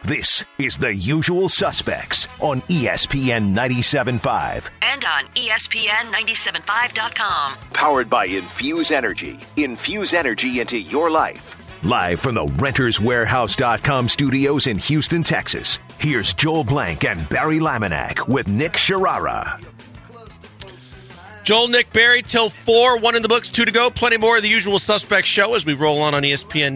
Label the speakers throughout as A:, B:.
A: This is The Usual Suspects on ESPN 97.5.
B: And on ESPN975.com.
A: Powered by Infuse Energy. Infuse energy into your life. Live from the RentersWarehouse.com studios in Houston, Texas. Here's Joel Blank and Barry Laminack with Nick Sharara.
C: Joel, Nick, Barry, till 4, 1 in the books, 2 to go. Plenty more of The Usual Suspects show as we roll on ESPN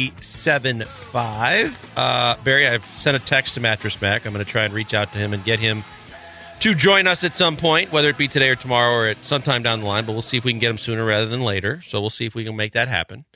C: 97.5. Barry, I've sent a text to Mattress Mac. I'm going to try and reach out to him and get him to join us at some point, whether it be today or tomorrow or at sometime down the line. But we'll see if we can get him sooner rather than later. So we'll see if we can make that happen.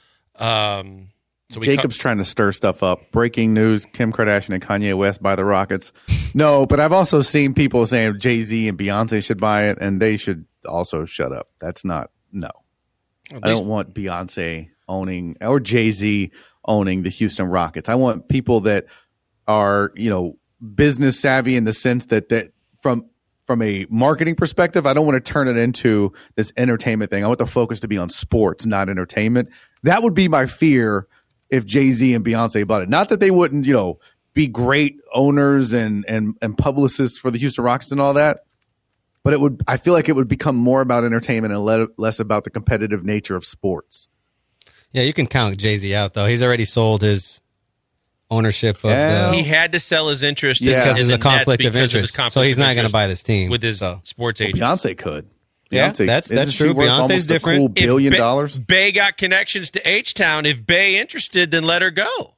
D: Jacob's trying to stir stuff up. Breaking news, Kim Kardashian and Kanye West buy the Rockets. No, but I've also seen people saying Jay-Z and Beyonce should buy it, and they should also shut up. That's not, no. I don't want Beyonce owning or Jay-Z owning the Houston Rockets. I want people that are, business savvy in the sense that from a marketing perspective, I don't want to turn it into this entertainment thing. I want the focus to be on sports, not entertainment. That would be my fear if Jay-Z and Beyonce bought it. Not that they wouldn't, be great owners and publicists for the Houston Rockets and all that, but I feel like it would become more about entertainment and less about the competitive nature of sports.
E: Yeah, you can count Jay-Z out, though. He's already sold his ownership of
C: he had to sell his interest
E: because
C: in
E: there's a conflict of interest. So he's not going to buy this team
C: with his sports agent.
D: Beyonce could.
E: Beyonce, that's true. Beyonce's different.
D: $1 billion.
C: Bay got connections to H-Town. If Bay interested, then let her go.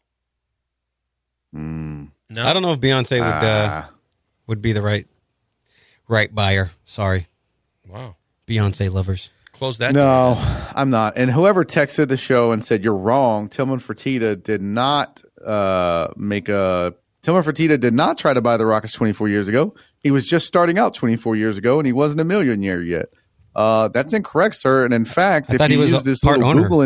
E: No, I don't know if Beyonce would be the right buyer. Sorry.
C: Wow.
E: Beyonce lovers.
C: Close that.
D: No, I'm not. And whoever texted the show and said you're wrong, Tillman Fertitta did not Tillman Fertitta did not try to buy the Rockets 24 years ago. He was just starting out 24 years ago, and he wasn't a millionaire yet. That's incorrect, sir. And in fact, if you use this little Google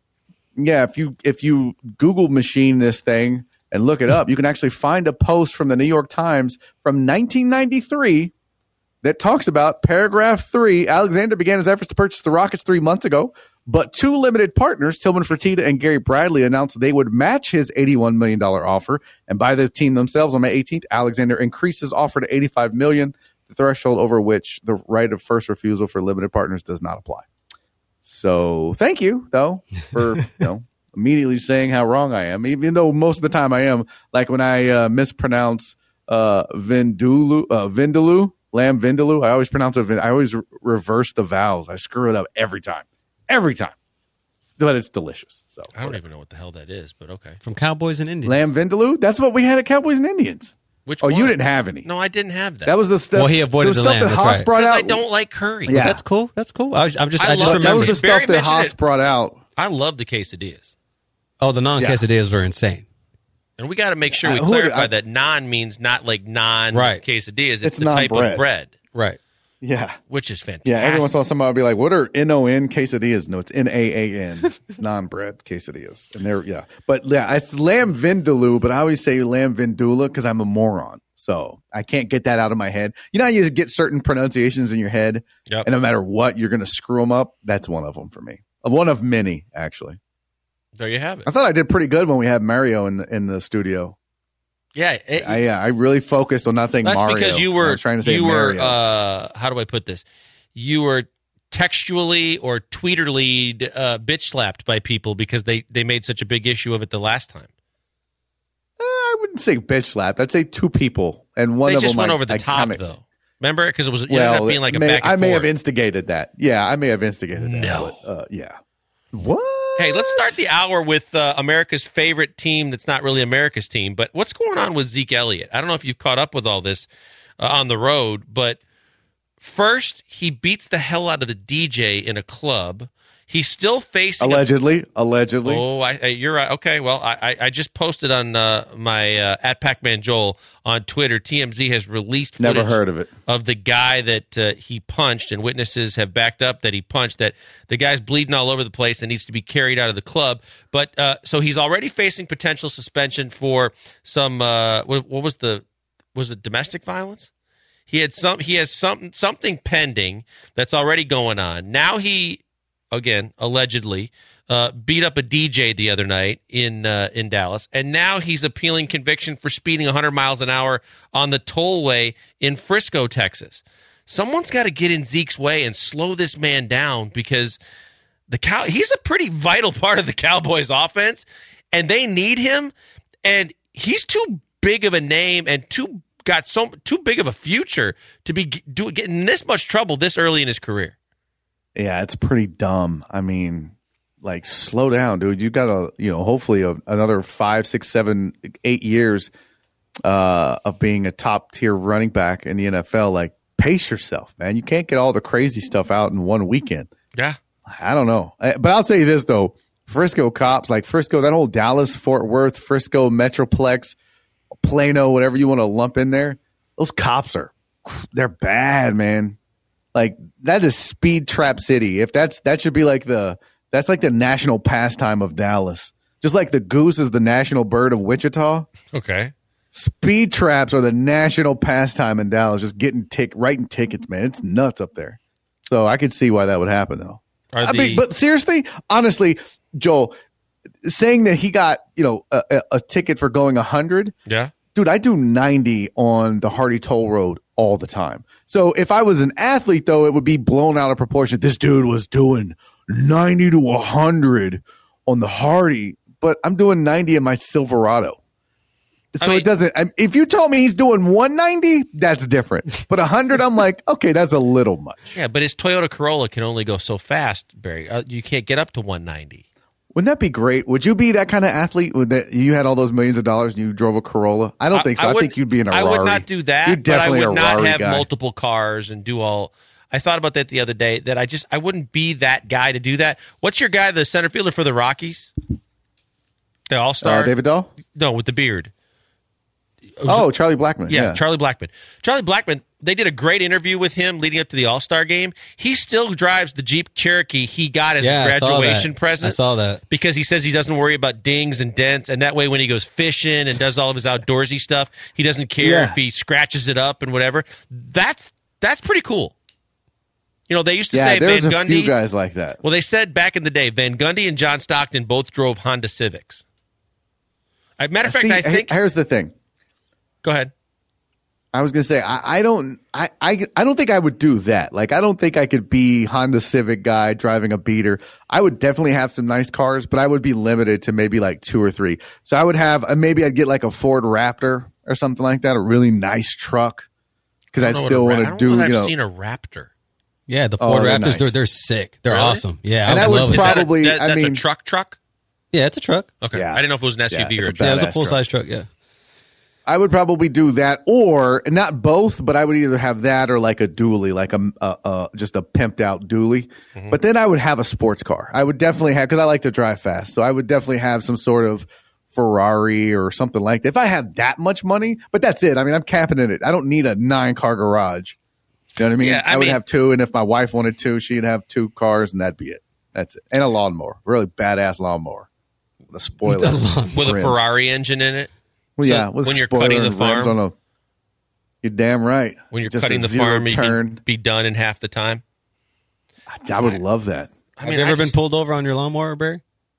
D: if you Google machine this thing and look it up, you can actually find a post from the New York Times from 1993 that talks about paragraph 3. Alexander began his efforts to purchase the Rockets 3 months ago, but two limited partners, Tillman Fertitta and Gary Bradley, announced they would match his $81 million offer and buy the team themselves on May 18th. Alexander increased his offer to $85 million, the threshold over which the right of first refusal for limited partners does not apply. So thank you, though, for immediately saying how wrong I am, even though most of the time I am. Like when I mispronounce Vindaloo, lamb vindaloo, I always pronounce it. I always reverse the vowels. I screw it up every time, but it's delicious. So
C: I don't even know what the hell that is, but okay.
E: From Cowboys and Indians,
D: lamb vindaloo. That's what we had at Cowboys and Indians.
C: Which one?
D: You didn't have any?
C: No, I didn't have that.
D: That was the stuff.
E: Well, he avoided the lamb.
D: That Haas brought out.
C: I don't like curry.
D: Yeah,
E: that's cool. That's cool. I just
D: remember that was the stuff that Haas brought out.
C: I love the quesadillas.
E: Oh, the non-quesadillas were insane.
C: And we got to make sure we clarify that non means not like non-quesadillas. It's the type of bread.
E: Right.
D: Yeah.
C: Which is fantastic.
D: Yeah, every once in a while somebody will be like, what are NON quesadillas? No, it's NAAN, non-bread quesadillas. And but it's lamb vindaloo, but I always say lamb vindula because I'm a moron. So I can't get that out of my head. You know how you just get certain pronunciations in your head, and no matter what, you're going to screw them up? That's one of them for me. One of many, actually.
C: There you have it.
D: I thought I did pretty good when we had Mario in the studio.
C: Yeah,
D: I really focused on not saying
C: that's
D: Mario.
C: That's because you were
D: trying to say Mario.
C: How do I put this? You were textually or tweeterly bitch slapped by people because they made such a big issue of it the last time.
D: I wouldn't say bitch slapped. I'd say two people, and one of them
C: just went over the top though. Remember, because it ended up being like a back and forth.
D: I may have instigated that. Yeah, I may have instigated that.
C: No,
D: but, yeah. What?
C: Hey, let's start the hour with America's favorite team that's not really America's team. But what's going on with Zeke Elliott? I don't know if you've caught up with all this on the road, but first he beats the hell out of the DJ in a club. He's still facing
D: allegedly.
C: Oh, you're right. Okay, well, I just posted on my at Pac-Man Joel on Twitter. TMZ has released footage
D: Never heard of it.
C: Of the guy that he punched, and witnesses have backed up that he punched. That the guy's bleeding all over the place and needs to be carried out of the club. But so he's already facing potential suspension for some. What was it domestic violence? He has something pending that's already going on. Now he. Again, allegedly, beat up a DJ the other night in Dallas, and now he's appealing conviction for speeding 100 miles an hour on the tollway in Frisco, Texas. Someone's got to get in Zeke's way and slow this man down because he's a pretty vital part of the Cowboys offense, and they need him, and he's too big of a name and too big of a future to be getting in this much trouble this early in his career.
D: Yeah, it's pretty dumb. I mean, like, slow down, dude. You got hopefully another 5, 6, 7, 8 years of being a top tier running back in the NFL. Like, pace yourself, man. You can't get all the crazy stuff out in one weekend.
C: Yeah.
D: I don't know. But I'll say this, though. Frisco cops, like Frisco, that whole Dallas, Fort Worth, Frisco, Metroplex, Plano, whatever you want to lump in there, those cops they're bad, man. Like, that is speed trap city. If that should be like that's like the national pastime of Dallas. Just like the goose is the national bird of Wichita.
C: Okay.
D: Speed traps are the national pastime in Dallas. Just writing tickets, man. It's nuts up there. So I could see why that would happen, though. But seriously, honestly, Joel, saying that he got a ticket for going 100.
C: Yeah.
D: Dude, I do 90 on the Hardy Toll Road all the time. So if I was an athlete, though, it would be blown out of proportion. This dude was doing 90 to 100 on the Hardy, but I'm doing 90 in my Silverado. So it doesn't. If you told me he's doing 190, that's different. But 100, I'm like, okay, that's a little much.
C: Yeah, but his Toyota Corolla can only go so fast, Barry. You can't get up to 190.
D: Wouldn't that be great? Would you be that kind of athlete? You had all those millions of dollars and you drove a Corolla? I don't think so. I think you'd be in a Rari.
C: I would not do that.
D: You're definitely
C: but I would not have
D: guy.
C: multiple cars and do all. I thought about that the other day. That I wouldn't be that guy to do that. What's your guy, the center fielder for the Rockies? The All-Star?
D: David Dahl?
C: No, with the beard.
D: Charlie Blackmon.
C: Yeah, Charlie Blackmon. Charlie Blackmon, they did a great interview with him leading up to the All-Star game. He still drives the Jeep Cherokee he got as a graduation present.
E: I saw that.
C: Because he says he doesn't worry about dings and dents, and that way when he goes fishing and does all of his outdoorsy stuff, he doesn't care if he scratches it up and whatever. That's pretty cool. They used to say Van Gundy.
D: There's a few guys like that.
C: Well, they said back in the day, Van Gundy and John Stockton both drove Honda Civics. Matter of fact, I think...
D: Here's the thing.
C: Go ahead.
D: I was going to say, I don't think I would do that. Like, I don't think I could be Honda Civic guy driving a beater. I would definitely have some nice cars, but I would be limited to maybe like 2 or 3. So I would have, maybe I'd get like a Ford Raptor or something like that, a really nice truck. Because I'd still want to do,
C: I've seen a Raptor.
E: Yeah, the Ford Raptors,
D: nice.
E: they're sick. They're
C: really?
E: Awesome. Yeah,
D: and
E: I would love it.
D: Probably,
C: that's a truck?
E: Yeah, it's a truck.
C: Okay.
D: Yeah.
C: I didn't know if it was an SUV or a truck.
E: Yeah, it was a full-size truck, yeah.
D: I would probably do that, or not both, but I would either have that or like a dually, like just a pimped out dually. Mm-hmm. But then I would have a sports car. I would definitely have, because I like to drive fast, so I would definitely have some sort of Ferrari or something like that. If I had that much money, but that's it. I mean, I'm capping it. I don't need a 9-car garage. You know what I mean?
C: Yeah,
D: I would have 2, and if my wife wanted 2, she'd have 2 cars, and that'd be it. That's it. And a lawnmower, really badass lawnmower, with a spoiler
C: with a Ferrari engine in it.
D: Well,
C: so
D: yeah,
C: when you're cutting the farm,
D: you're damn right.
C: When you're
D: just
C: cutting the farm, you can be done in half the time.
D: I would love that.
E: Have you ever been pulled over on your lawnmower, Barry?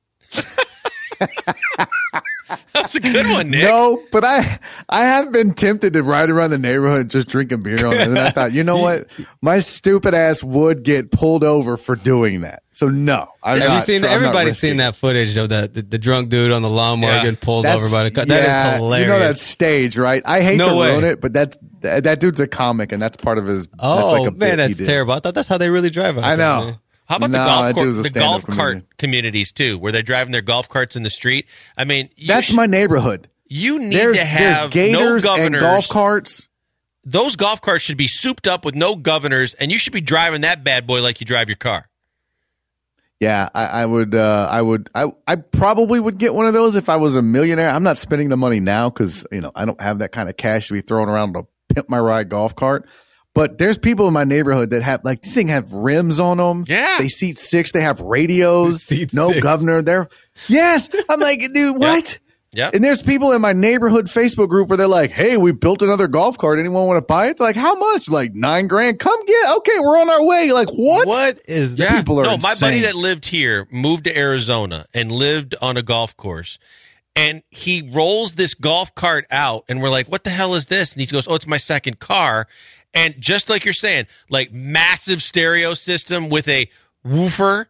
C: That's a good one, Nick.
D: No, but I have been tempted to ride around the neighborhood just drinking beer on it. And then I thought, you know what? My stupid ass would get pulled over for doing that. So no.
E: Everybody's seen that footage of the drunk dude on the lawnmower getting pulled over by the car. That is hilarious.
D: You know that stage, right? I hate to ruin it, but that dude's a comic, and that's part of his.
E: Oh, that's terrible. I thought that's how they really drive.
D: I know.
E: Man.
C: How about the golf cart communities too, where they're driving their golf carts in the street? I mean,
D: that's my neighborhood.
C: You need to have
D: gators
C: no governors.
D: And golf carts.
C: Those golf carts should be souped up with no governors, and you should be driving that bad boy like you drive your car.
D: Yeah, I probably would get one of those if I was a millionaire. I'm not spending the money now because I don't have that kind of cash to be throwing around to pimp my ride golf cart. But there's people in my neighborhood that have these things have rims on them.
C: Yeah.
D: They seat 6. They have radios.
E: Seat
D: no
E: 6.
D: governor. Yes. I'm like, dude, what?
C: Yep.
D: And there's people in my neighborhood Facebook group where they're like, hey, we built another golf cart. Anyone want to buy it? They're like, how much? Like $9,000. Come get. Okay, we're on our way. Like, what?
E: What is that?
D: People are
C: my
D: insane.
C: buddy that lived here moved to Arizona and lived on a golf course. And he rolls this golf cart out, and we're like, what the hell is this? And he goes, oh, it's my second car. And just like you're saying, like massive stereo system with a woofer.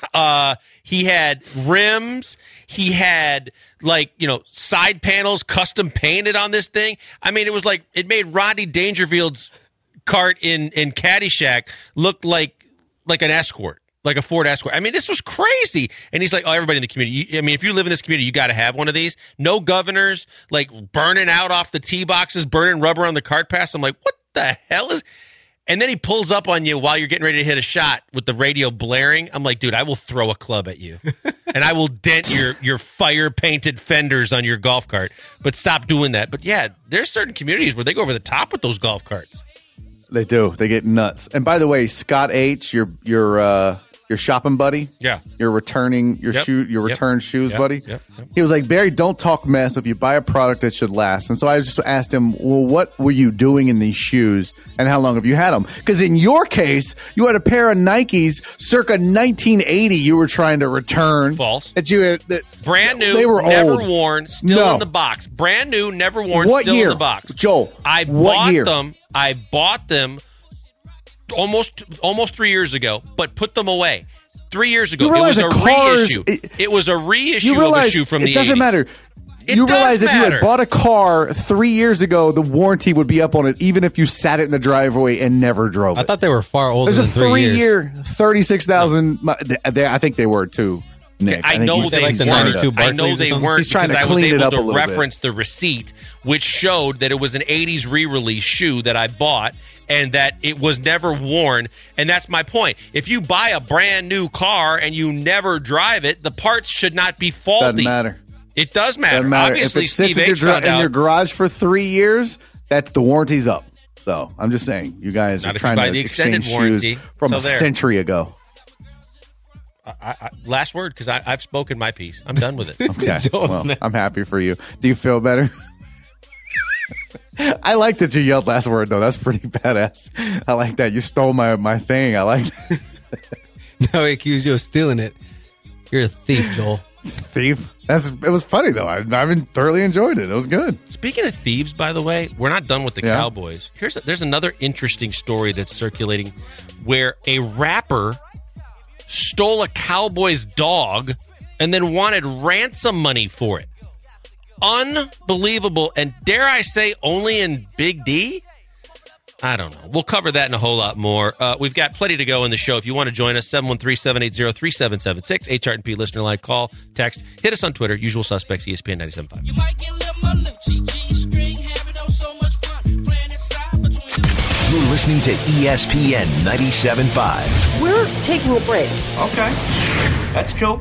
C: He had rims. He had side panels custom painted on this thing. I mean, it was like it made Rodney Dangerfield's cart in Caddyshack look like an Escort. Like a Ford Escort. I mean, this was crazy. And he's like, oh, everybody in the community. I mean, if you live in this community, you got to have one of these. No governors, like burning out off the tee boxes, burning rubber on the cart paths. I'm like, what the hell is? And then he pulls up on you while you're getting ready to hit a shot with the radio blaring. I'm like, dude, I will throw a club at you. And I will dent your fire-painted fenders on your golf cart. But stop doing that. But yeah, there's certain communities where they go over the top with those golf carts.
D: They do. They get nuts. And by the way, Scott H., your shopping buddy, you're returning your return shoes, buddy. He was like, Barry, don't talk mess if you buy a product that should last. And so I just asked him, well, what were you doing in these shoes and how long have you had them? Because in your case, you had a pair of Nikes circa 1980 you were trying to return.
C: False.
D: That you had,
C: brand new,
D: they were
C: never
D: old.
C: Worn, still in the box. Brand new, never worn,
D: what
C: still
D: year?
C: In the box.
D: Joel,
C: I bought them almost 3 years ago, but put them away. 3 years ago, it was a reissue. It was a reissue of a shoe from the 80s.
D: It doesn't matter. You realize if you had bought a car 3 years ago, the warranty would be up on it, even if you sat it in the driveway and never drove it.
E: I thought they were far older than 3 years.
D: There's a 3-year, 36,000. I think they were too. Nick.
C: I know they
E: like the
C: weren't.
E: 92
C: I know they weren't.
D: He's trying to
C: because
D: clean
C: I was
D: it up a
C: able to
D: little
C: reference the receipt, which showed that it was an 80s re-release shoe that I bought and that it was never worn. And that's my point. If you buy a brand new car and you never drive it, the parts should not be faulty.
D: Doesn't matter.
C: It does matter.
D: Doesn't matter.
C: Obviously,
D: if it sits
C: Steve H. found
D: in
C: out.
D: your garage for 3 years, that's the warranty's up. So I'm just saying, you guys
C: Not
D: are
C: if
D: trying
C: you buy
D: to
C: the extended
D: exchange
C: warranty.
D: shoes from a century ago.
C: Last word, because I've spoken my piece. I'm done with it.
D: Okay. Well, I'm happy for you. Do you feel better? I like that you yelled last word, though. That's pretty badass. I like that. You stole my thing. I like that.
E: No, he accused you of stealing it. You're a thief, Joel.
D: Thief? It was funny, though. I thoroughly enjoyed it. It was good.
C: Speaking of thieves, by the way, we're not done with the Cowboys. There's another interesting story that's circulating where a rapper stole a Cowboys dog and then wanted ransom money for it. Unbelievable. And dare I say, only in Big D? I don't know. We'll cover that and a whole lot more. We've got plenty to go in the show. If you want to join us, 713-780-3776, HRT listener line, call, text, hit us on Twitter, usual suspects, ESPN 97.5.
B: You might get a little Malucci, G-string, having so much fun, playing inside between
A: You're listening to ESPN 97.5.
F: We're taking a break.
G: Okay. That's cool.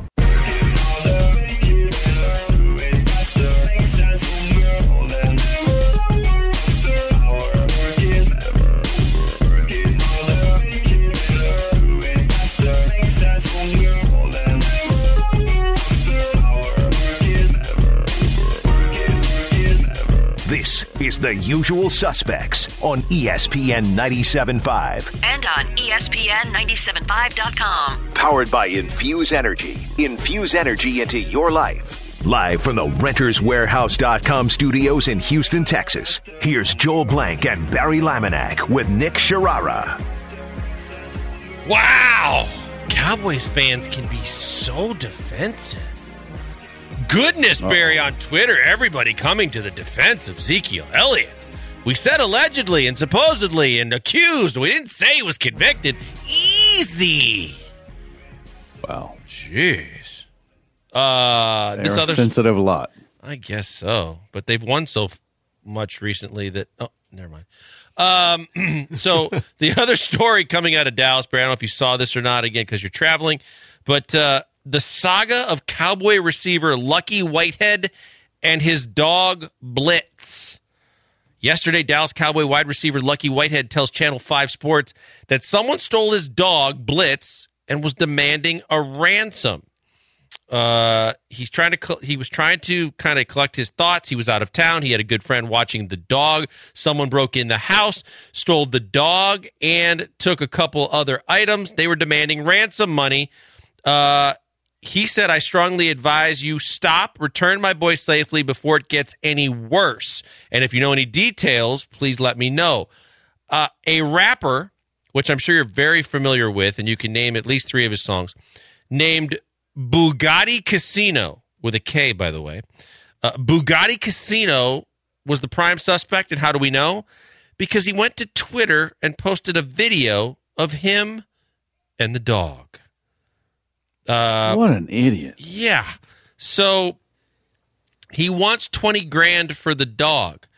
A: This is The Usual Suspects on ESPN 97.5.
H: And on ESPN975.com.
A: Powered by Infuse Energy. Infuse energy into your life. Live from the RentersWarehouse.com studios in Houston, Texas. Here's Joel Blank and Barry Laminack with Nick Sharara.
C: Wow! Cowboys fans can be so defensive. Goodness, Barry, on Twitter, everybody coming to the defense of Ezekiel Elliott. We said allegedly and supposedly and accused. We didn't say he was convicted. Easy.
D: Wow.
C: Jeez.
D: They're a sensitive lot.
C: I guess so. But they've won so much recently that... Oh, never mind. So the other story coming out of Dallas, Barry, I don't know if you saw this or not, again, because you're traveling, but... the saga of Cowboy receiver Lucky Whitehead and his dog Blitz. Yesterday, Dallas Cowboy wide receiver Lucky Whitehead tells Channel 5 Sports that someone stole his dog Blitz and was demanding a ransom. He was trying to kind of collect his thoughts. He was out of town. He had a good friend watching the dog. Someone broke in the house, stole the dog, and took a couple other items. They were demanding ransom money. He said, I strongly advise you stop, return my boy safely before it gets any worse. And if you know any details, please let me know. A rapper, which I'm sure you're very familiar with, and you can name at least 3 of his songs, named Bugatti Casino, with a K, by the way. Bugatti Casino was the prime suspect, and how do we know? Because he went to Twitter and posted a video of him and the dog.
D: What an idiot.
C: Yeah. So he wants $20,000 for the dog.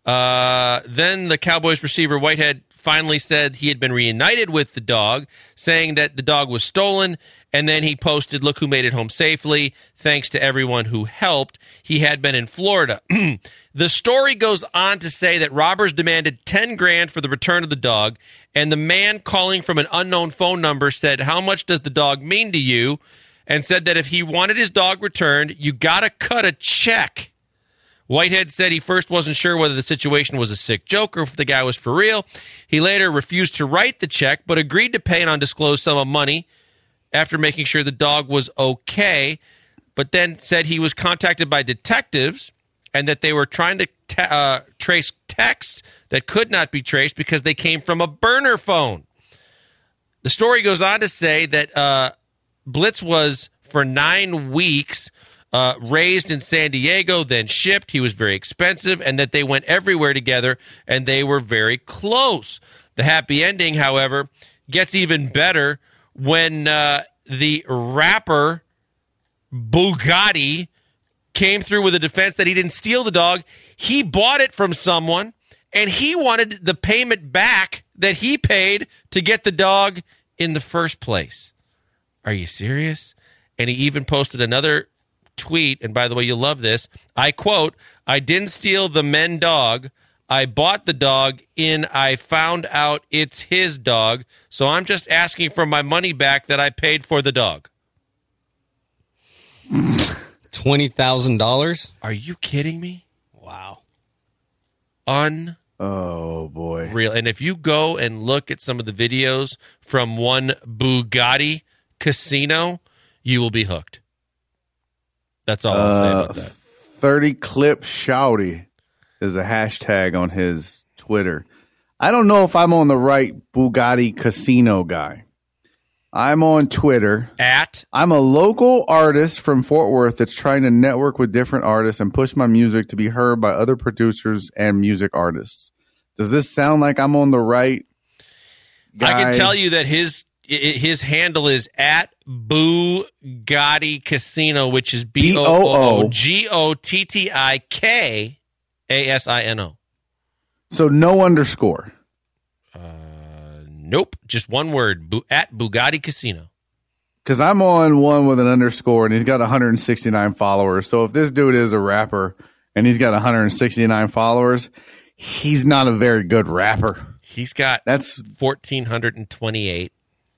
C: Then the Cowboys receiver Whitehead finally said he had been reunited with the dog, saying that the dog was stolen. And then he posted, look who made it home safely. Thanks to everyone who helped. He had been in Florida. The story goes on to say that robbers demanded $10,000 for the return of the dog. And the man calling from an unknown phone number said, how much does the dog mean to you? And said that if he wanted his dog returned, you got to cut a check. Whitehead said he first wasn't sure whether the situation was a sick joke or if the guy was for real. He later refused to write the check, but agreed to pay an undisclosed sum of money after making sure the dog was okay, but then said he was contacted by detectives and that they were trying to trace texts that could not be traced because they came from a burner phone. The story goes on to say that Blitz was, for 9 weeks, raised in San Diego, then shipped. He was very expensive, and that they went everywhere together, and they were very close. The happy ending, however, gets even better when the rapper Bugatti came through with a defense that he didn't steal the dog. He bought it from someone, and he wanted the payment back that he paid to get the dog in the first place. Are you serious? And he even posted another tweet, and by the way, you'll love this. I quote, I didn't steal the men dog. I bought the dog I found out it's his dog, so I'm just asking for my money back that I paid for the dog.
E: $20,000?
C: Are you kidding me?
E: Wow.
D: Oh, boy.
C: Real. And if you go and look at some of the videos from one Bugatti Casino, you will be hooked. That's all I'll say about that.
D: 30 clip shouty is a hashtag on his Twitter. I don't know if I'm on the right Bugatti Casino guy. I'm on Twitter. I'm a local artist from Fort Worth that's trying to network with different artists and push my music to be heard by other producers and music artists. Does this sound like I'm on the right guy?
C: I can tell you that his handle is at Bugatti Casino, which is BOOGOTTIKASINO.
D: So no underscore.
C: Nope, just one word, at Bugatti Casino.
D: Because I'm on one with an underscore, and he's got 169 followers. So if this dude is a rapper and he's got 169 followers, he's not a very good rapper.
C: He's got
D: that's
C: 1,428.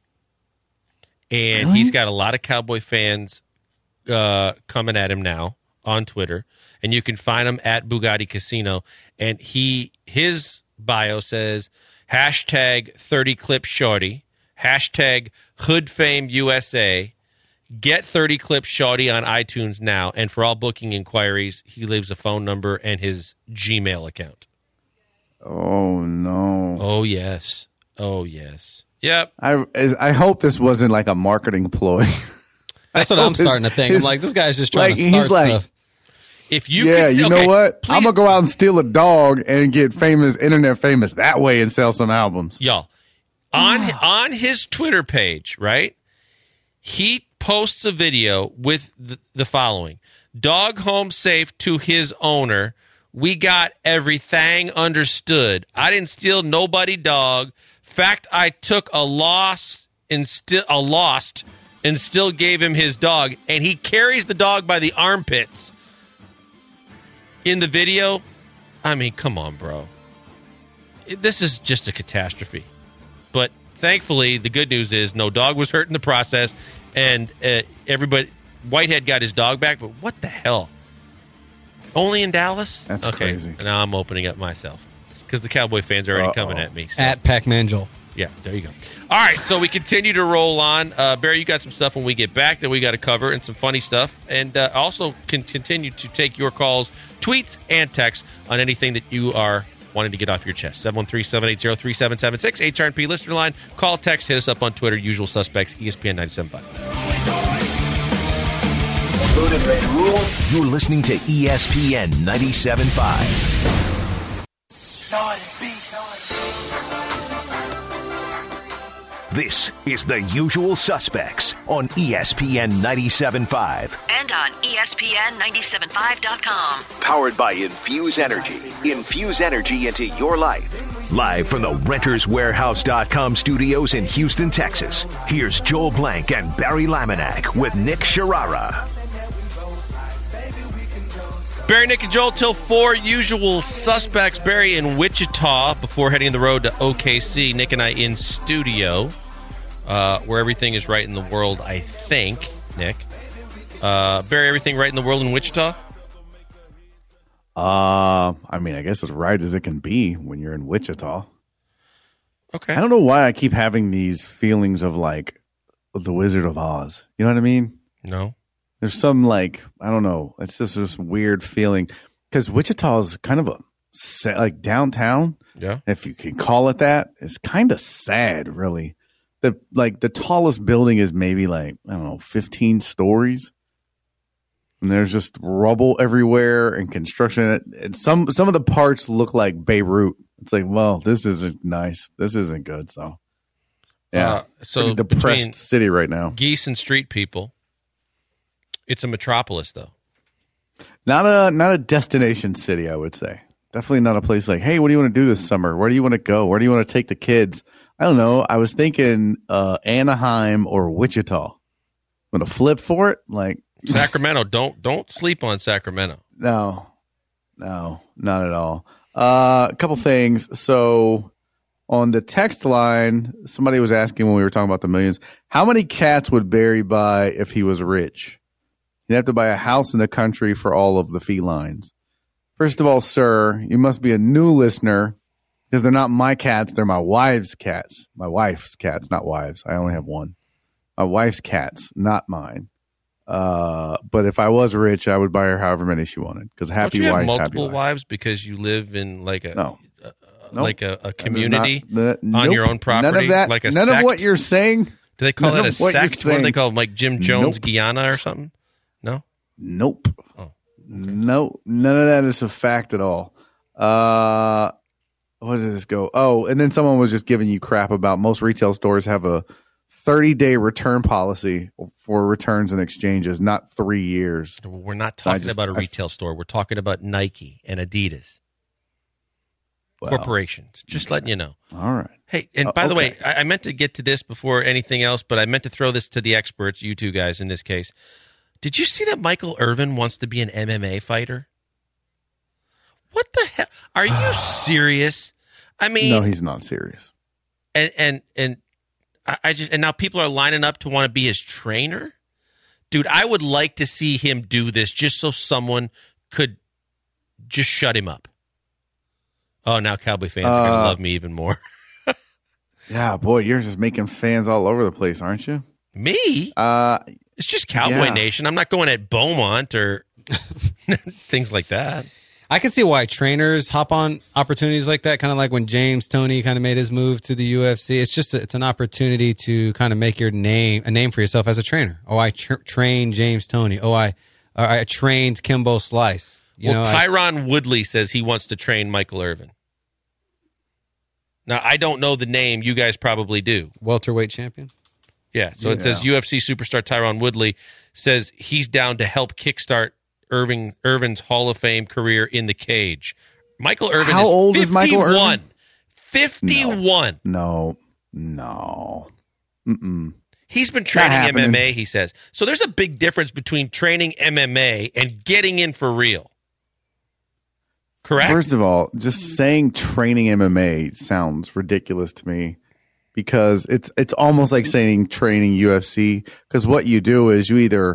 C: And
D: really?
C: He's got a lot of Cowboy fans coming at him now on Twitter. And you can find him at Bugatti Casino. And his bio says, hashtag 30 clip shorty, hashtag hood fame USA, get 30 clip shorty on iTunes now. And for all booking inquiries, he leaves a phone number and his Gmail account.
D: Oh, no.
C: Oh, yes. Oh, yes. Yep.
D: I hope this wasn't like a marketing ploy.
E: That's what I'm starting to think. I'm like, this guy's just trying to start stuff.
C: If you
D: know what?
C: Please.
D: I'm going to go out and steal a dog and get internet famous that way and sell some albums.
C: Y'all, on his Twitter page, right, he posts a video with the following. Dog home safe to his owner. We got everything understood. I didn't steal nobody dog. Fact, I took a lost and still gave him his dog, and he carries the dog by the armpits. In the video, I mean, come on, bro. This is just a catastrophe. But thankfully, the good news is no dog was hurt in the process, and everybody, Whitehead got his dog back, but what the hell? Only in Dallas?
D: That's crazy.
C: Now I'm opening up myself because the Cowboy fans are already coming at me. So.
E: At Pac-Man Joel.
C: Yeah, there you go. All right, so we continue to roll on. Barry, you got some stuff when we get back that we got to cover and some funny stuff. And also can continue to take your calls, tweets, and texts on anything that you are wanting to get off your chest. 713-780-3776, HRP listener line. Call, text, hit us up on Twitter. Usual suspects, ESPN 97.5.
A: You're listening to ESPN 97.5. This is The Usual Suspects on ESPN 97.5.
F: And on ESPN975.com.
A: Powered by Infuse Energy. Infuse energy into your life. Live from the RentersWarehouse.com studios in Houston, Texas. Here's Joel Blank and Barry Laminack with Nick Sharara.
C: Barry, Nick, and Joel till 4. Usual Suspects. Barry in Wichita before heading the road to OKC. Nick and I in studio, where everything is right in the world, I think. Nick. Barry, everything right in the world in Wichita?
D: I mean, I guess as right as it can be when you're in Wichita.
C: Okay.
D: I don't know why I keep having these feelings of like the Wizard of Oz. You know what I mean?
C: No.
D: There's some like, I don't know. It's just this weird feeling because Wichita is kind of like downtown.
C: Yeah.
D: If you can call it that. It's kind of sad, really. The tallest building is maybe like, I don't know, 15 stories. And there's just rubble everywhere and construction. And some of the parts look like Beirut. It's like, well, this isn't nice. This isn't good. So, yeah.
C: So
D: depressed city right now.
C: Geese and street people. It's a metropolis, though.
D: Not a destination city, I would say. Definitely not a place like, hey, what do you want to do this summer? Where do you want to go? Where do you want to take the kids? I don't know. I was thinking Anaheim or Wichita. I'm going to flip for it. Like
C: Sacramento. Don't sleep on Sacramento.
D: No, not at all. A couple things. So on the text line, somebody was asking when we were talking about the millions, how many cats would Barry buy if he was rich? You'd have to buy a house in the country for all of the felines. First of all, sir, you must be a new listener because they're not my cats. They're my wife's cats. My wife's cats, not wives. I only have one. My wife's cats, not mine. But if I was rich, I would buy her however many she wanted. Because happy
C: Don't you
D: wife,
C: have multiple
D: happy life.
C: wives because you live in like a
D: No.
C: like a community
D: Nope.
C: on your own property?
D: None of that.
C: Like a
D: none
C: sect?
D: of what you're saying.
C: Do they call
D: none
C: that a
D: of what you're
C: sect? What do they
D: saying.
C: call them? Like Jim Jones,
D: Nope.
C: Guyana or something? No?
D: Nope.
C: Oh, okay.
D: No, none of that is a fact at all. What did this go? Oh, and then someone was just giving you crap about most retail stores have a 30-day return policy for returns and exchanges, not 3 years.
C: We're not talking about a retail store. We're talking about Nike and Adidas.
D: Well,
C: Corporations. Just letting you know.
D: All right.
C: Hey, and by the way,
D: okay.
C: I meant to get to this before anything else, but I meant to throw this to the experts, you two guys in this case. Did you see that Michael Irvin wants to be an MMA fighter? What the hell? Are you serious? I mean,
D: No, he's not serious.
C: and I just, and now people are lining up to want to be his trainer. Dude, I would like to see him do this just so someone could just shut him up. Oh, now Cowboy fans are going to love me even more.
D: Yeah, boy, you're just making fans all over the place, aren't you?
C: Me? It's just Cowboy Nation. I'm not going at Beaumont or things like that.
E: I can see why trainers hop on opportunities like that, kind of like when James Toney kind of made his move to the UFC. It's just it's an opportunity to kind of make a name for yourself as a trainer. Oh, I trained James Toney. Oh, I trained Kimbo Slice.
C: Tyron Woodley says he wants to train Michael Irvin. Now, I don't know the name. You guys probably do.
E: Welterweight champion?
C: Yeah, so it says UFC superstar Tyron Woodley says he's down to help kickstart Irvin's Hall of Fame career in the cage. Michael Irvin
D: How
C: is
D: old
C: 51.
D: is Michael Irvin?
C: 51.
D: No. Mm-mm.
C: He's been training
D: Not happening.
C: MMA, he says. So there's a big difference between training MMA and getting in for real. Correct?
D: First of all, just saying training MMA sounds ridiculous to me because it's almost like saying training UFC because what you do is you either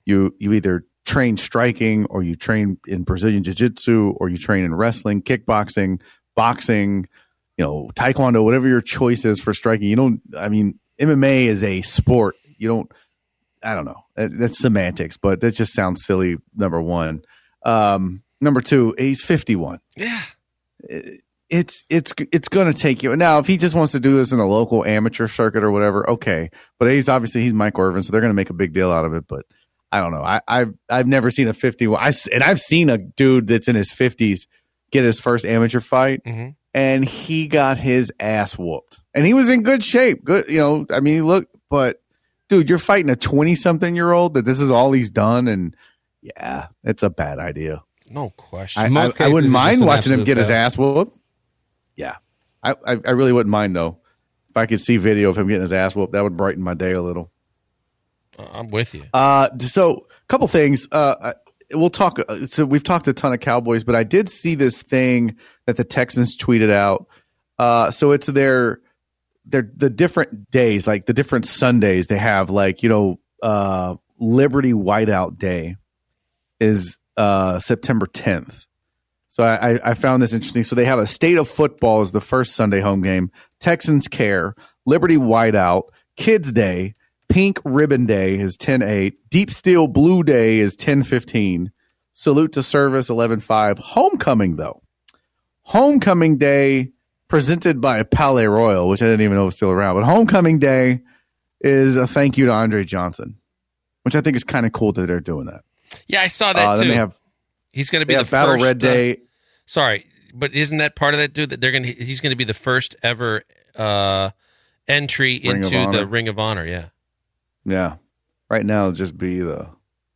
D: You either train striking, or you train in Brazilian jiu-jitsu, or you train in wrestling, kickboxing, boxing, taekwondo, whatever your choice is for striking. MMA is a sport. I don't know. That's semantics, but that just sounds silly, number one. Number two, he's 51.
C: Yeah.
D: It's going to take you. Now, if he just wants to do this in the local amateur circuit or whatever, okay. But he's Mike Irvin, so they're going to make a big deal out of it. But I don't know. I've never seen a 51. I've seen a dude that's in his 50s get his first amateur fight, and he got his ass whooped. And he was in good shape. Good, look, but dude, you're fighting a 20-something-year-old that this is all he's done, and yeah, it's a bad idea.
C: No question.
D: I wouldn't mind watching him get his ass whooped. Yeah. I really wouldn't mind, though. If I could see video of him getting his ass whooped, that would brighten my day a little.
C: I'm with you.
D: So a couple things. We'll talk. So we've talked a ton of Cowboys, but I did see this thing that the Texans tweeted out. So it's the different days, like the different Sundays they have, like, Liberty Whiteout Day is September 10th. So I found this interesting. So they have a State of Football is the first Sunday home game. Texans Care, Liberty Whiteout, Kids Day, Pink Ribbon Day is 10/8. Deep Steel Blue Day is 10/15. Salute to Service 11/5. Homecoming, though. Homecoming Day presented by Palais Royal, which I didn't even know was still around. But Homecoming Day is a thank you to Andre Johnson, which I think is kind of cool that they're doing that.
C: Yeah, I saw that too.
D: Then
C: he's going to be the
D: Battle
C: first
D: Red Day.
C: Sorry, but isn't that part of that, dude? That he's going to be the first ever entry into the Ring of Honor. Yeah.
D: Yeah. Right now, it'll just be the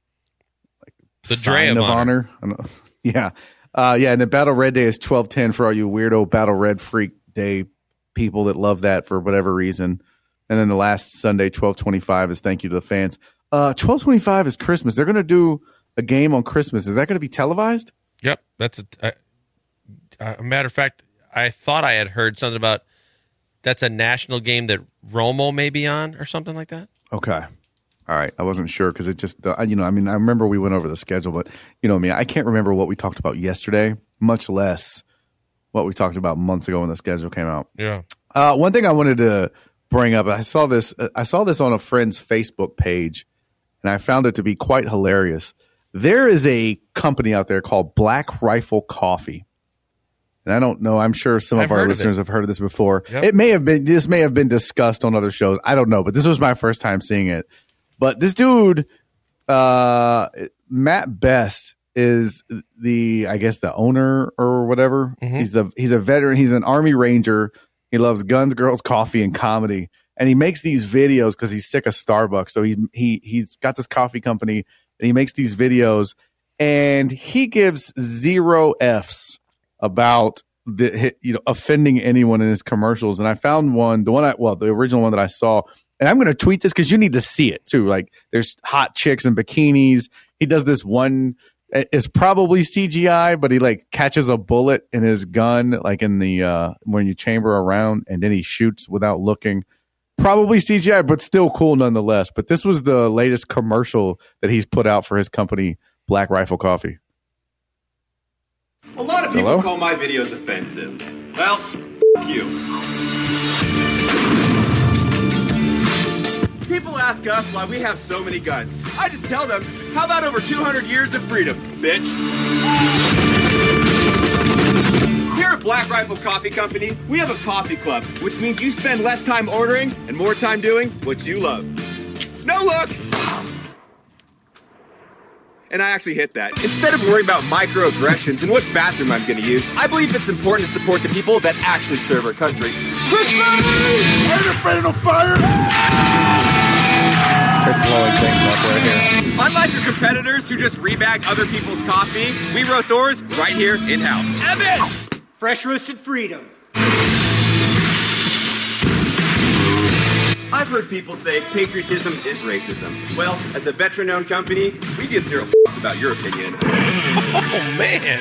C: Dre of Honor.
D: I don't know. Yeah. And the Battle Red Day is 12/10 for all you weirdo Battle Red Freak Day people that love that for whatever reason. And then the last Sunday, 12/25, is thank you to the fans. 12/25 is Christmas. They're going to do a game on Christmas. Is that going to be televised?
C: Yep. That's a matter of fact, I thought I had heard something about that's a national game that Romo may be on or something like that.
D: Okay. All right. I wasn't sure because it just, I remember we went over the schedule, but me, I can't remember what we talked about yesterday, much less what we talked about months ago when the schedule came out.
C: Yeah.
D: One thing I wanted to bring up, I saw this on a friend's Facebook page, and I found it to be quite hilarious. There is a company out there called Black Rifle Coffee. And I don't know. I'm sure some of our listeners have heard of this before. Yep. This may have been discussed on other shows. I don't know, but this was my first time seeing it. But this dude, Matt Best, is the owner or whatever. Mm-hmm. He's a veteran. He's an Army Ranger. He loves guns, girls, coffee, and comedy. And he makes these videos because he's sick of Starbucks. So he's got this coffee company, and he makes these videos, and he gives 0 Fs about offending anyone in his commercials. And I found the original one that I saw, and I'm going to tweet this because you need to see it too. Like, there's hot chicks in bikinis. He does this one. It's probably CGI, but he catches a bullet in his gun, like in the when you chamber around, and then he shoots without looking. Probably CGI, but still cool nonetheless. But this was the latest commercial that he's put out for his company, Black Rifle Coffee.
F: A lot of people call my videos offensive. Well, you. People ask us why we have so many guns. I just tell them, how about over 200 years of freedom, bitch? Here at Black Rifle Coffee Company, we have a coffee club, which means you spend less time ordering and more time doing what you love. No look! And I actually hit that. Instead of worrying about microaggressions and what bathroom I'm going to use, I believe it's important to support the people that actually serve our country. Christmas! Are you afraid of fire?
D: They're blowing things up right here.
F: Unlike your competitors who just rebag other people's coffee, we roast ours right here in-house. Evan!
H: Fresh roasted freedom.
F: I've heard people say patriotism is racism. Well, as a veteran-owned company, we give 0 fucks about your opinion.
C: Oh, man.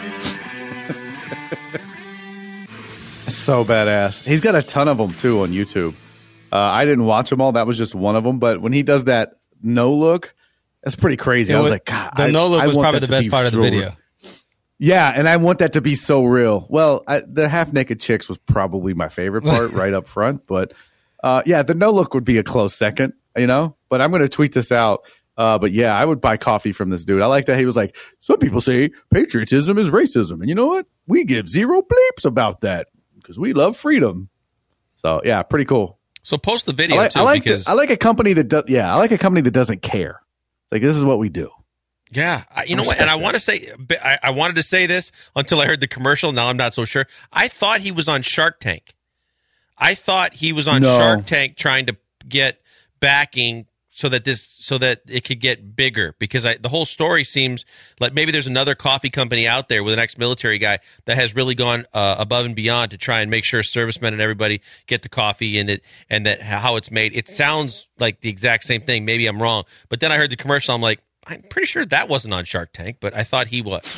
D: So badass. He's got a ton of them, too, on YouTube. I didn't watch them all. That was just one of them. But when he does that no look, That's pretty crazy. I was like, God,
E: the no look was probably the best part of the video.
D: Yeah, and I want that to be so real. Well, the half naked chicks was probably my favorite part right up front, but yeah, the no look would be a close second, you know. But I'm going to tweet this out. But yeah, I would buy coffee from this dude. I like that he was like, some people say patriotism is racism, and you know what? We give zero bleeps about that because we love freedom. So yeah, pretty cool.
C: So post the video too, because
D: I like a company that does. Yeah, I like a company that doesn't care. It's like, this is what we do.
C: Yeah, you know what? And I want to say, I wanted to say this until I heard the commercial. Now I'm not so sure. I thought he was on Shark Tank. I thought he was on Shark Tank trying to get backing so that it could get bigger. Because the whole story seems like maybe there's another coffee company out there with an ex-military guy that has really gone above and beyond to try and make sure servicemen and everybody get the coffee and that how it's made. It sounds like the exact same thing. Maybe I'm wrong, but then I heard the commercial. I'm like, I'm pretty sure that wasn't on Shark Tank, but I thought he was.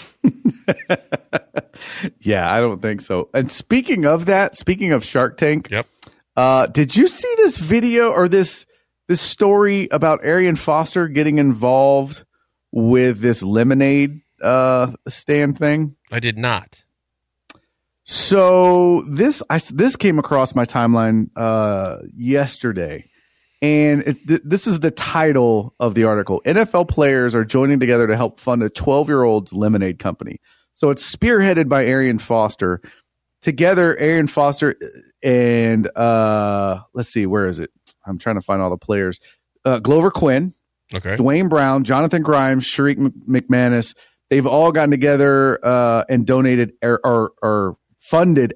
D: Yeah, I don't think so. And speaking of Shark Tank,
C: yep.
D: Did you see this video or this story about Arian Foster getting involved with this lemonade stand thing?
C: I did not.
D: So this came across my timeline yesterday. And this is the title of the article. NFL players are joining together to help fund a 12-year-old's lemonade company. So it's spearheaded by Arian Foster. Together, Arian Foster and let's see, where is it? I'm trying to find all the players. Glover Quinn,
C: okay,
D: Dwayne Brown, Jonathan Grimes, Sharik McManus. They've all gotten together and donated or funded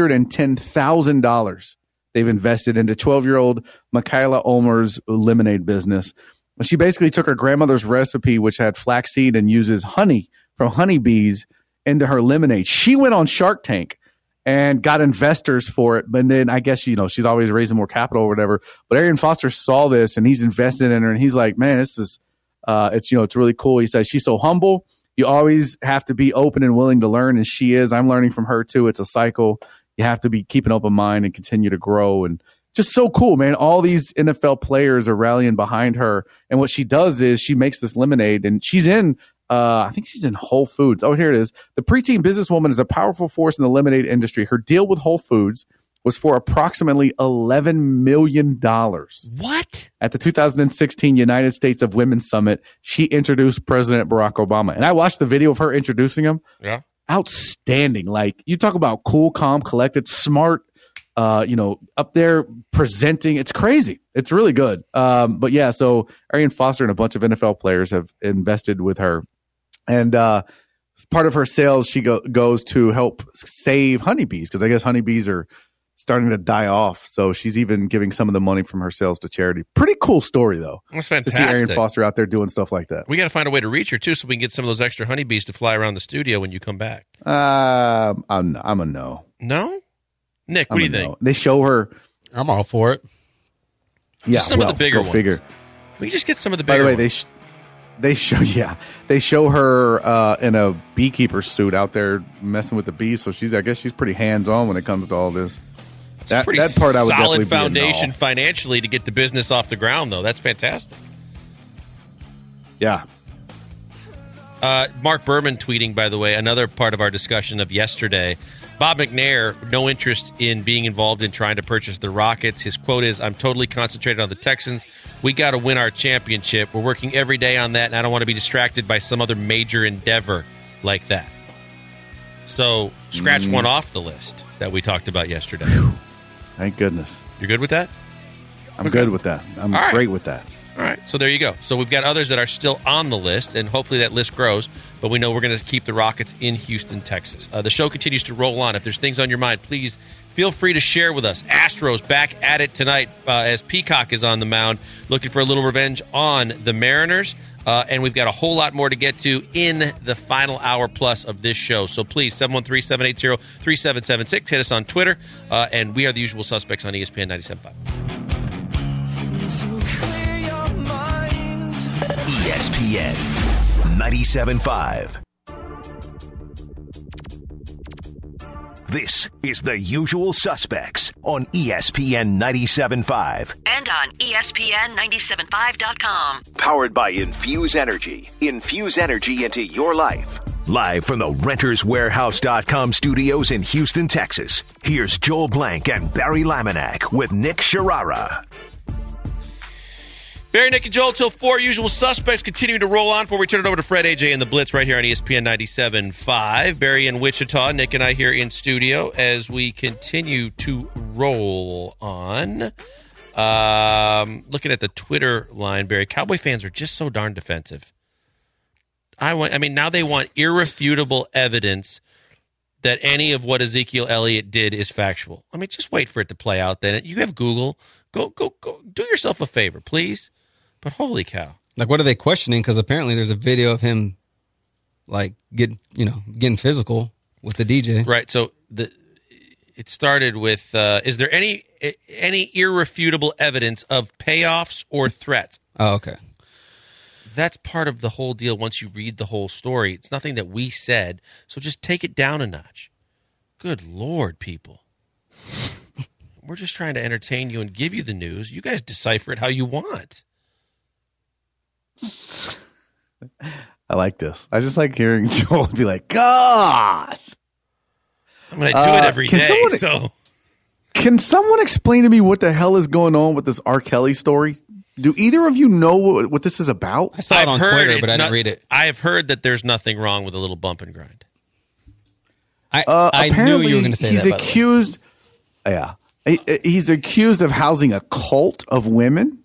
D: $810,000. They've invested into 12-year-old Michaela Ulmer's lemonade business. She basically took her grandmother's recipe, which had flaxseed and uses honey from honeybees, into her lemonade. She went on Shark Tank and got investors for it. But then I guess, she's always raising more capital or whatever. But Arian Foster saw this and he's invested in her. And he's like, man, this is, it's really cool. He says, she's so humble. You always have to be open and willing to learn. And she is. I'm learning from her too. It's a cycle. You have to keep an open mind and continue to grow. And just so cool, man. All these NFL players are rallying behind her. And what she does is she makes this lemonade, and she's in, I think she's in Whole Foods. Oh, here it is. The preteen businesswoman is a powerful force in the lemonade industry. Her deal with Whole Foods was for approximately $11 million.
C: What?
D: At the 2016 United States of Women Summit, she introduced President Barack Obama. And I watched the video of her introducing him.
C: Yeah.
D: Outstanding. Like, you talk about cool, calm, collected, smart, up there presenting. It's crazy. It's really good. But yeah, so Arian Foster and a bunch of NFL players have invested with her. And part of her sales, she goes to help save honeybees, because I guess honeybees are starting to die off. So she's even giving some of the money from her sales to charity. Pretty cool story, though.
C: That's fantastic.
D: To see Arian Foster out there doing stuff like that.
C: We got to find a way to reach her, too, so we can get some of those extra honeybees to fly around the studio when you come back.
D: I'm a no.
C: No? Nick, what do you think?
D: No. They show her.
E: I'm all for it.
D: Yeah,
C: some of the bigger ones.
D: Figure.
C: We just get some of the bigger
D: By the way,
C: ones.
D: they show her in a beekeeper suit out there messing with the bees. So I guess she's pretty hands on when it comes to all this.
C: That part I would definitely be foundation financially to get the business off the ground, though. That's fantastic.
D: Yeah.
C: Mark Berman tweeting, by the way, another part of our discussion of yesterday. Bob McNair, no interest in being involved in trying to purchase the Rockets. His quote is, "I'm totally concentrated on the Texans. We got to win our championship. We're working every day on that, and I don't want to be distracted by some other major endeavor like that." So, scratch one off the list that we talked about yesterday.
D: Thank goodness.
C: You're good with that?
D: I'm good with that. I'm great with that.
C: All right, so there you go. So we've got others that are still on the list, and hopefully that list grows, but we know we're going to keep the Rockets in Houston, Texas. The show continues to roll on. If there's things on your mind, please feel free to share with us. Astros back at it tonight as Peacock is on the mound, looking for a little revenge on the Mariners, and we've got a whole lot more to get to in the final hour plus of this show. So please, 713-780-3776, hit us on Twitter, and we are the usual suspects on ESPN 97.5.
A: ESPN 97.5. This is The Usual Suspects on ESPN 97.5.
I: And and on ESPN975.com.
A: Powered by Infuse Energy. Infuse energy into your life. Live from the RentersWarehouse.com studios in Houston, Texas, here's Joel Blank and Barry Laminack with Nick Sharara.
C: Barry, Nick, and Joel till 4. Usual suspects continuing to roll on before we turn it over to Fred, AJ, and the Blitz right here on ESPN 97.5. Barry in Wichita, Nick and I here in studio as we continue to roll on. Looking at the Twitter line, Barry, Cowboy fans are just so darn defensive. I mean, now they want irrefutable evidence that any of what Ezekiel Elliott did is factual. I mean, just wait for it to play out then. You have Google. Go, do yourself a favor, please. But holy cow.
E: Like, what are they questioning? Because apparently there's a video of him, like, getting physical with the DJ.
C: Right. So it started with, is there any irrefutable evidence of payoffs or threats?
E: Oh, okay.
C: That's part of the whole deal once you read the whole story. It's nothing that we said, so just take it down a notch. Good Lord, people. We're just trying to entertain you and give you the news. You guys decipher it how you want.
D: I like this. I just like hearing Joel be like, God.
C: I'm going to do it every day.
D: Can someone explain to me what the hell is going on with this R. Kelly story? Do either of you know what this is about?
E: I saw it on Twitter, but I didn't read it.
C: I have heard that there's nothing wrong with a little bump and grind.
E: I knew you were going to say
D: he's
E: that.
D: He's accused. Yeah. He's accused of housing a cult of women.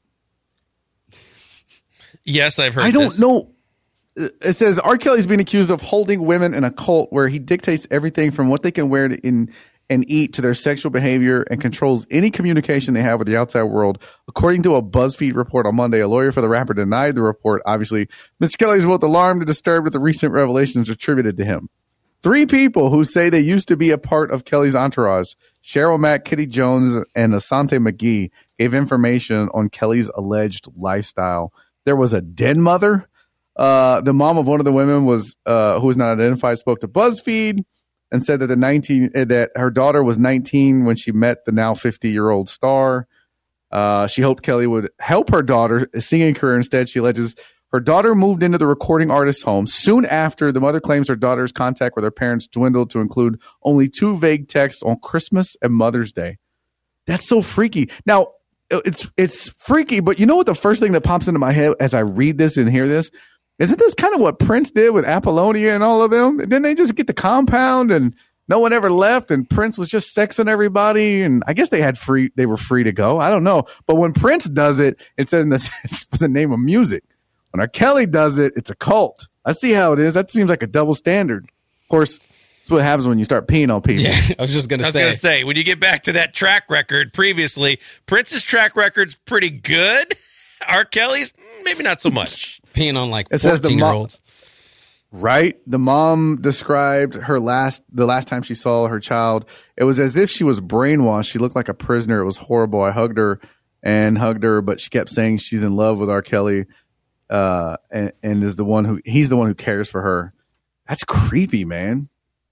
C: Yes, I've heard
D: I don't
C: this.
D: know. It says R. Kelly's being accused of holding women in a cult where he dictates everything from what they can wear and eat to their sexual behavior and controls any communication they have with the outside world. According to a BuzzFeed report on Monday, a lawyer for the rapper denied the report. Obviously, Mr. Kelly is both alarmed and disturbed with the recent revelations attributed to him. 3 people who say they used to be a part of Kelly's entourage, Cheryl Mack, Kitty Jones, and Asante McGee, gave information on Kelly's alleged lifestyle. There was a den mother. The mom of one of the women was who was not identified, spoke to BuzzFeed and said that that her daughter was 19 when she met the now 50-year-old star. She hoped Kelly would help her daughter singing career. Instead, she alleges her daughter moved into the recording artist's home. Soon after, the mother claims her daughter's contact with her parents dwindled to include only 2 vague texts on Christmas and Mother's Day. That's so freaky. Now, it's freaky, but you know what the first thing that pops into my head as I read this and hear this? Isn't this kind of what Prince did with Apollonia and all of them? Didn't they just get the compound and no one ever left and Prince was just sexing everybody? And I guess they were free to go. I don't know. But when Prince does it, it's in the name of music. When R. Kelly does it, it's a cult. I see how it is. That seems like a double standard. Of course, that's what happens when you start peeing on people.
E: Yeah, I was just going to say,
C: when you get back to that track record previously, Prince's track record's pretty good. R. Kelly's, maybe not so much.
E: Peeing on like 14-year-olds.
D: Right? The mom described the last time she saw her child. It was as if she was brainwashed. She looked like a prisoner. It was horrible. I hugged her, but she kept saying she's in love with R. Kelly, and is he's the one who cares for her. That's creepy, man.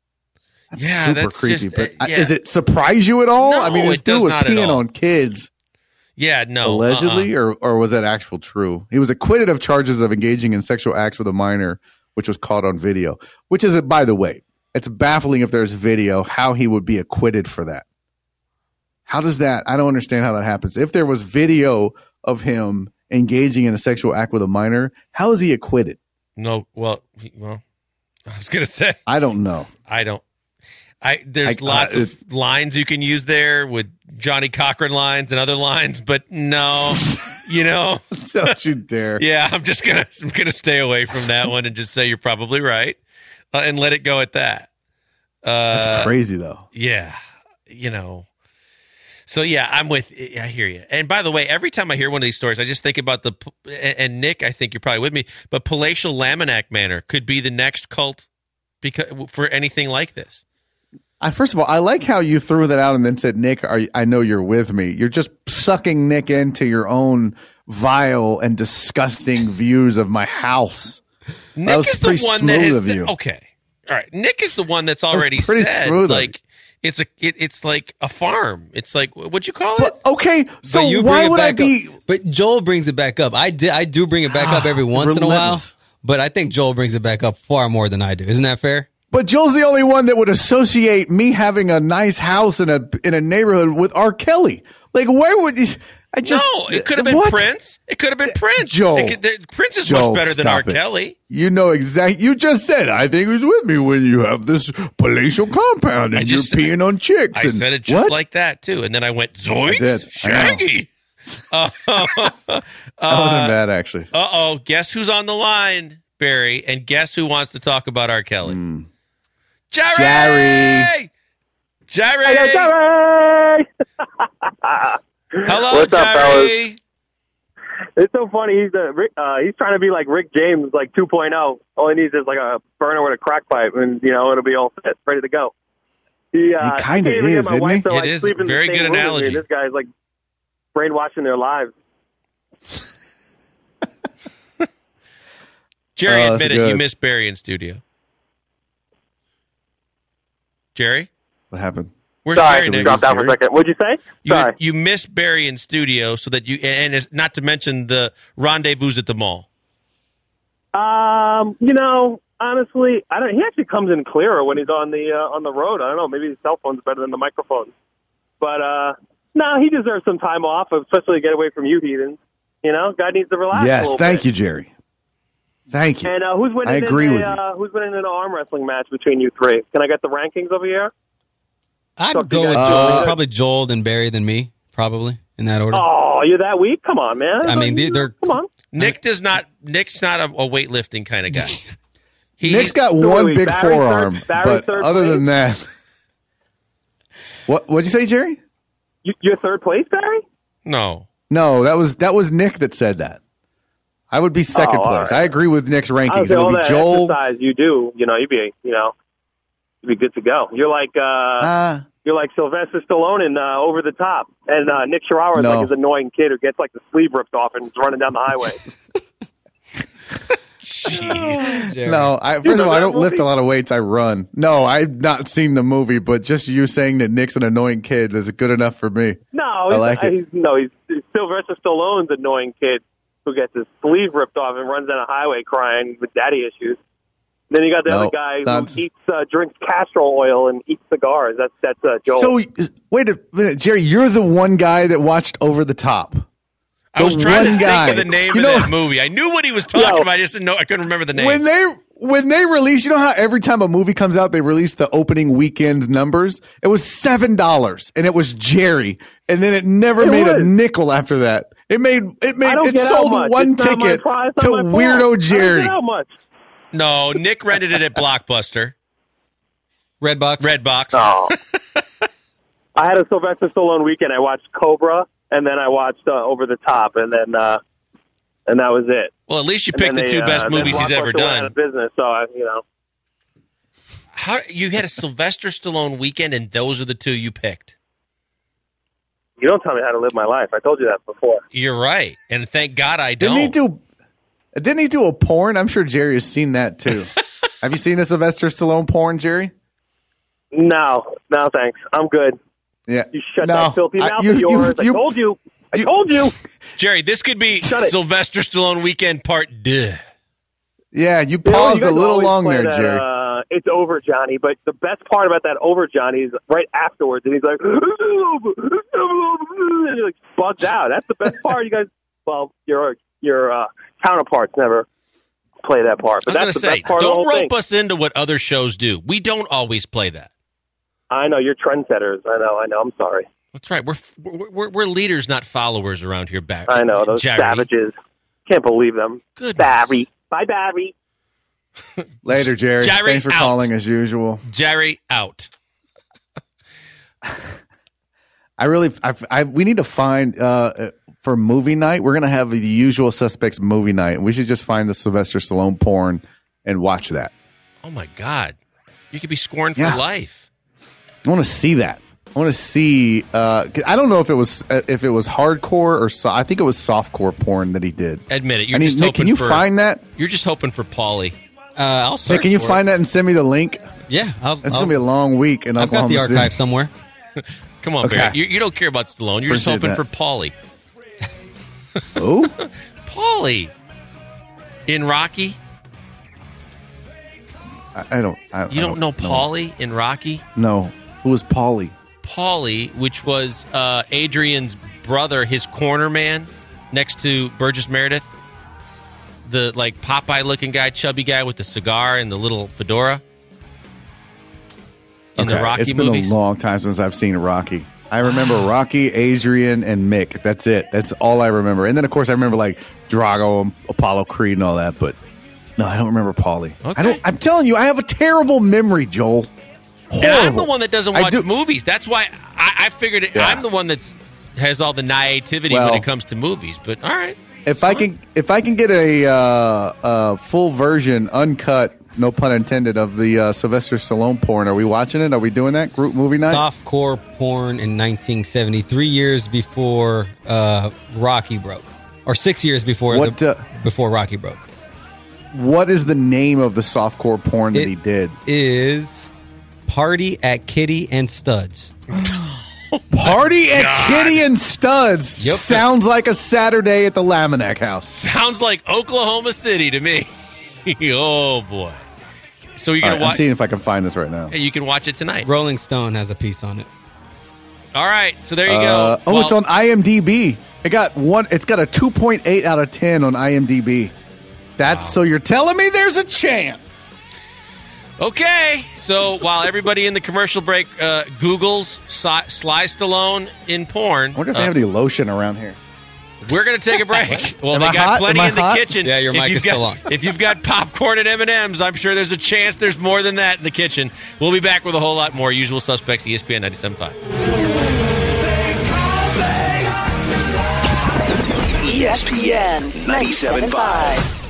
D: That's creepy. Does it surprise you at all?
C: No,
D: I mean, this dude was peeing on kids.
C: Yeah, no.
D: Allegedly, or was that actual true? He was acquitted of charges of engaging in sexual acts with a minor, which was caught on video. Which is, by the way, it's baffling if there's video how he would be acquitted for that. How does that? I don't understand how that happens. If there was video of him engaging in a sexual act with a minor, how is he acquitted?
C: No, well, I was going to say.
D: I don't know.
C: There's lots of lines you can use there with Johnny Cochran lines and other lines, but no,
D: Don't you dare.
C: Yeah, I'm gonna stay away from that one and just say you're probably right, and let it go at that.
D: That's crazy though.
C: Yeah, So yeah, I hear you. And by the way, every time I hear one of these stories, I just think about and Nick, I think you're probably with me, but Palatial Laminack Manor could be the next cult for anything like this.
D: First of all, I like how you threw that out and then said, Nick, I know you're with me. You're just sucking Nick into your own vile and disgusting views of my house.
C: Nick is the one that has okay. All right. Nick is the one that's already said, like, It's like a farm. It's like, what'd you call it?
D: But, okay, so
E: But you bring
D: why
E: it
D: would I
E: back
D: be?
E: up. But Joel brings it back up. I do bring it back up every once in a while.
D: Relentless.
E: But I think Joel brings it back up far more than I do. Isn't that fair?
D: But Joel's the only one that would associate me having a nice house in a neighborhood with R. Kelly. Like, where would you?
C: No, it could have been
D: what?
C: Prince. It could have been Prince.
D: Joel.
C: Prince is
D: Joel,
C: much better than R.
D: stop it.
C: Kelly.
D: You know exactly. You just said, I think he was with me when you have this palatial compound and you're peeing on chicks.
C: I
D: and,
C: said it just
D: what?
C: like that too, and then I went
D: did. I
C: zoinks,
D: know.
C: Shaggy.
D: That wasn't bad, actually.
C: Uh-oh, guess who's on the line, Barry? And guess who wants to talk about R. Kelly? Jerry!
D: Jerry!
C: Jerry! Hello,
I: What's up,
C: Jerry.
I: It's so funny. He's trying to be like Rick James, like 2.0. All he needs is like a burner with a crack pipe, and it'll be all set, ready to go. He
D: kinda is, isn't he?
C: It is a very good analogy.
I: This guy's like brainwashing their lives.
C: Jerry
D: Oh,
C: admitted
D: that's
C: you
D: good.
C: missed Barry in studio. Jerry?
D: What happened?
C: Where's
I: Sorry,
C: Jerry, Nick?
I: dropped out for a second. What'd you say? Sorry.
C: You missed Barry in studio, so that and it's not to mention the rendezvous at the mall.
I: Honestly, I don't. He actually comes in clearer when he's on the road. I don't know. Maybe his cell phone's better than the microphone. But no, he deserves some time off, especially to get away from you heathens. Guy needs to relax.
D: Yes, thank you, Jerry. Thank you.
I: And who's winning?
D: I agree with you.
I: Who's winning an arm wrestling match between you three? Can I get the rankings over here?
E: I'd
I: Talk to
E: go
I: you
E: with
I: guys.
E: Joel. Probably Joel, then Barry, then me. Probably in that order.
I: Oh, you're that weak? Come on, man.
E: I mean, they're
I: come on.
C: Nick's not a weightlifting kind of guy.
D: Nick's got
I: So
D: one
I: wait,
D: big
I: Barry
D: forearm,
I: Barry
D: but
I: third
D: other
I: place?
D: than that, what'd you say, Jerry?
I: You're third place, Barry?
C: No.
D: No, that was Nick that said that. I would be second
I: all
D: place.
I: right.
D: I agree with Nick's
I: I
D: rankings.
I: would say
D: It
I: all
D: would be
I: that
D: Joel.
I: exercise you do, you'd be good to go. You're like Sylvester Stallone in Over the Top, and Nick Schirauer is
D: No.
I: like his annoying kid who gets like the sleeve ripped off and is running down the highway.
C: Jeez.
E: Jerry.
D: No, first of all, I don't
I: movie?
D: lift a lot of weights. I run. No, I've not seen the movie, but just you saying that Nick's an annoying kid is good enough for me.
I: No,
D: I like it.
I: he's Sylvester Stallone's annoying kid who gets his sleeve ripped off and runs down a highway crying with daddy issues. Then you got the
D: No,
I: other guy
D: that's-
I: who drinks castor oil and eats cigars. That's Joel.
D: So wait a minute, Jerry, you're the one guy that watched Over the Top.
C: I was trying to
D: one
C: think
D: guy.
C: of the name
D: You
C: of
D: know-
C: that movie. I knew what he was talking
I: Yo.
C: about. I just didn't know. I couldn't remember the name.
D: When they release, you know how every time a movie comes out, they release the opening weekend's numbers. It was $7, and it was Jerry, and then it never made a
I: was.
D: nickel after that. It
I: don't get out
D: sold
I: much.
D: one
I: It's not my
D: ticket
I: fault. It's
D: to
I: not my fault.
D: Weirdo
I: I don't
D: Jerry.
I: get out much.
C: No, Nick rented it at Blockbuster.
E: Redbox.
C: Redbox.
I: Oh. I had a Sylvester Stallone weekend. I watched Cobra, and then I watched Over the Top, and then that was it.
C: Well, at least you
I: And
C: picked the
I: then
C: two
I: they,
C: best
I: then
C: movies he's ever
I: Blockbuster went out
C: done.
I: of business, so
C: How you had a Sylvester Stallone weekend, and those are the two you picked?
I: you don't tell me how to live my life. I told you that before.
C: You're right, and thank God I don't.
D: Didn't he do a porn? I'm sure Jerry has seen that too. Have you seen a Sylvester Stallone porn, Jerry?
I: No, thanks. I'm good.
D: Yeah.
I: You shut
D: No,
I: that filthy mouth
D: you-
I: of yours.
D: you-
I: I told you. I told you.
C: Jerry, this could be
I: Shut it.
C: Sylvester Stallone weekend part duh.
D: Yeah, you
I: You know,
D: paused
I: you
D: a
I: guys
D: little
I: always
D: long
I: play
D: there,
I: that,
D: Jerry.
I: It's over, Johnny. But the best part about that over, Johnny, is right afterwards, and he's like, and he like bugs out. That's the best part. You guys, well, your counterparts never play that part.
C: I
I: But
C: was going
I: that's
C: to
I: the
C: say,
I: best part of the
C: don't
I: whole
C: rope
I: thing.
C: us into what other shows do. We don't always play that.
I: I know you're trendsetters. I know. I'm sorry.
C: That's right. We're leaders, not followers around here. Back.
I: I know those
C: Jerry.
I: savages. Can't believe them.
C: Goodness.
I: Barry. Bye, Barry.
D: Later, Jerry.
C: Jerry,
D: Thanks for
C: out.
D: calling as usual.
C: Jerry out.
D: We need to find for movie night. We're gonna have the Usual Suspects movie night, and we should just find the Sylvester Stallone porn and watch that.
C: Oh my God, you could be scorned for
D: Yeah.
C: life.
D: I want to see that. I want to see. 'Cause I don't know if it was hardcore or I think it was softcore porn that he did.
C: Admit it. You're
D: I mean,
C: just
D: Nick,
C: hoping
D: can you
C: for,
D: find that?
C: You're just hoping for Paulie.
E: I'll search
D: Nick, can you
E: for
D: find
E: it.
D: that and send me the link?
E: Yeah,
D: It's going to be a long week in
E: I've got
D: Oklahoma
E: the
D: City.
E: archive somewhere.
C: Come on,
D: Okay.
C: Barry. You don't care about Stallone. You're just
D: Appreciate
C: hoping
D: that.
C: for Paulie.
D: Who?
C: Paulie in Rocky.
D: I don't.
C: You don't know Paulie in Rocky?
D: No. Who was Paulie?
C: Paulie, which was Adrian's brother, his corner man next to Burgess Meredith, the like Popeye-looking guy, chubby guy with the cigar and the little fedora in the Rocky
D: It's been
C: movies.
D: a long time since I've seen Rocky. I remember Rocky, Adrian, and Mick. That's it. That's all I remember. And then, of course, I remember like Drago, and Apollo Creed, and all that. But no, I don't remember Paulie.
C: Okay.
D: I'm telling you, I have a terrible memory, Joel.
C: And I'm the
D: Horrible.
C: one that doesn't
D: I
C: watch
D: do-
C: movies. That's why I figured
D: Yeah.
C: I'm the one that has all the naivety
D: Well-
C: when it comes to movies. But all right.
D: If I can get a full version, uncut, no pun intended, of the Sylvester Stallone porn, are we watching it? Are we doing that group movie night?
E: Softcore porn in 1970, 3 years before Rocky broke, or 6 years before before Rocky broke.
D: What is the name of the softcore porn that
E: It
D: he did?
E: Is Party at Kitty and Studs.
D: Party at Kitty and Studs.
E: Yep.
D: Sounds like a Saturday at the Laminack house.
C: Sounds like Oklahoma City to me. Oh boy! So you're
D: All
C: gonna
D: right, I'm
C: watch?
D: seeing if I can find this right now.
C: You can watch it tonight.
E: Rolling Stone has a piece on it.
C: All right, so there you go.
D: It's on IMDb. It's got a 2.8 out of 10 on IMDb. So you're telling me there's a chance.
C: Okay, so while everybody in the commercial break Googles Sly Stallone in porn,
D: I wonder if they have any lotion around here.
C: we're going to take a break. Well,
D: Am
C: they
D: I
C: got
D: hot?
C: plenty
D: Am I
C: in the
D: hot?
C: kitchen.
E: Yeah, your
C: If
E: mic
C: you've
E: is still
C: got-
E: on.
C: If you've got popcorn and M&Ms, I'm sure there's a chance there's more than that in the kitchen. We'll be back with a whole lot more. Usual Suspects, ESPN 97.5.
A: ESPN 97.5.